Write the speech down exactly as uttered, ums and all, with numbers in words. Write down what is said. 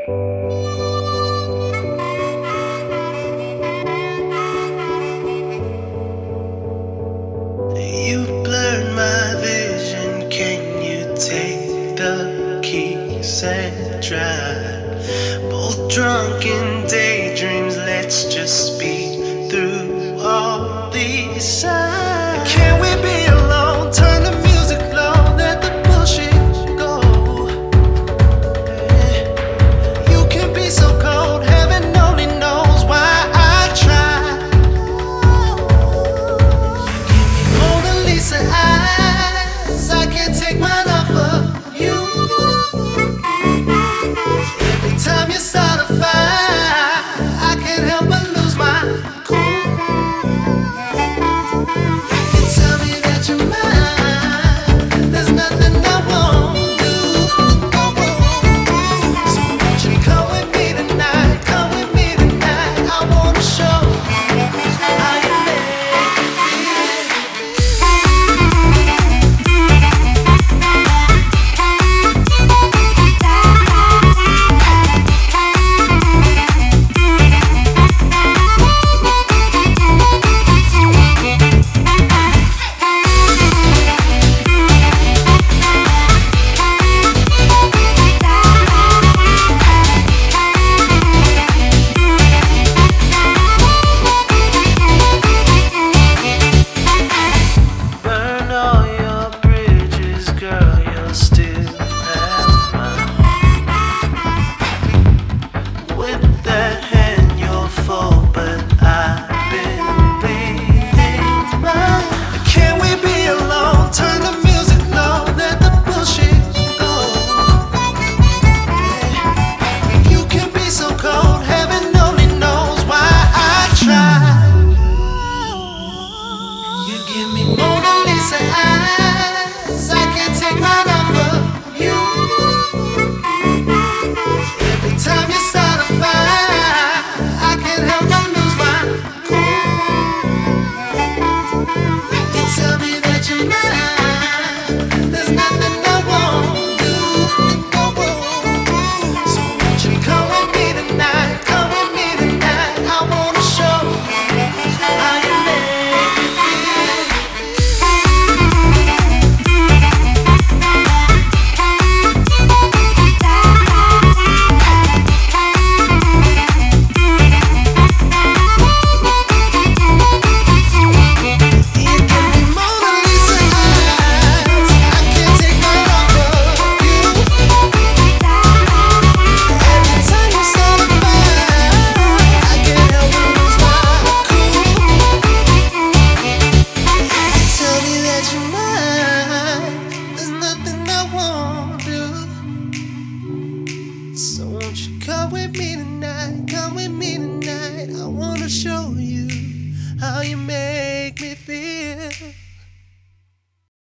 You blurred my vision. Can you take the keys and drive? Both drunk in daydreams. Let's just speed through all these signs. Can we be alone? Turn the music low. Let the bullshit go. You can be so cold. Heaven only knows why I try. Mona Lisa eyes, I can't take my love for you. Every time you start a fire, I can't help but lose my cool. You tell me that you're mine, there's nothing I won't do. So won't you come with me tonight? Come with me tonight. I wanna show how you make me feel. Burn all your bridges, girl, you'll still have mine. With that hand you'll fall, but I've been bleeding mine. Can we be alone? Turn the music low, let the bullshit go. You can be so cold, heaven only knows why I try. You give me Mona Lisa eyes, I can't take my love from you. Every time you start a fire, I can't help but lose my cool. You tell me that you're mine, there's nothing I won't do. So won't you come with me tonight? Come with me tonight. I wanna show how you make me feel. You give me Mona Lisa eyes, I can't take my love from you. Every time you start a fire, I can't help but lose my cool. You tell me that you're mine, there's nothing I won't do. So won't you come with me tonight? Come with me tonight. I wanna show you how you make me feel.